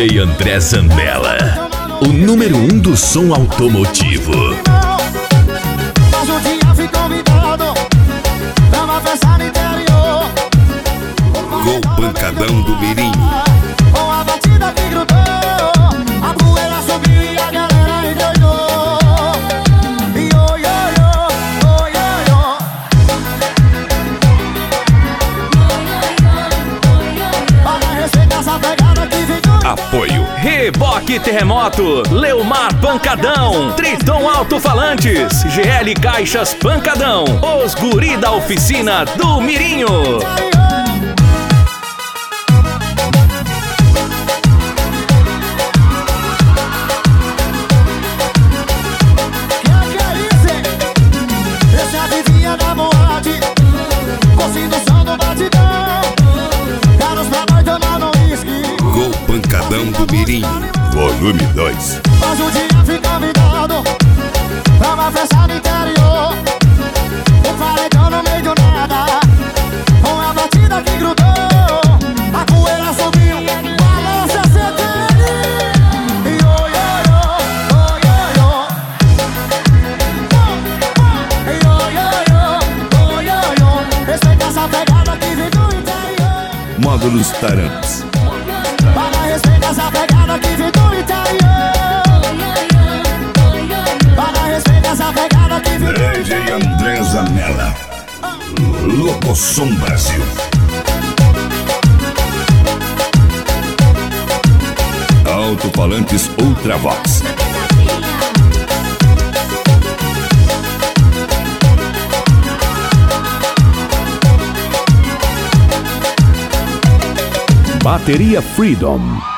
DJ André Zambella, o número 1 do som automotivo. Mas um dia fui convidado pra uma festa no interior. Gol Pancadão do Mirim. Com a batida que grudou, a poeira subiu e a galera endoidou. Io, io, io, io, io. Para respeitar essa pegada que vem do Apoio Reboque Terremoto, Leomar Pancadão, Triton Alto-Falantes, GL Caixas Pancadão, os guri da oficina do Mirinho. Que é isso, hein? Esse é a vizinha da boate, curtindo o som do batidão. Caros pra nós tomando uísque. Gol Pancadão do Mirim. Volume 2. Mas um dia fui convidado pra uma festa no interior. Um paredão no meio do nada, com a batida que grudou, a poeira subiu, balança a CTN. Io, io, io, io, io. Io, io, io. Respeita essa pegada que vem do interior. Módulos Tarantes. Para respeitar essa pegada que vem do interior. Para respeitar essa pegada que vem do DJ André Zambella. Locosom Brasil. Alto-falantes Ultravox. Bateria Freedom.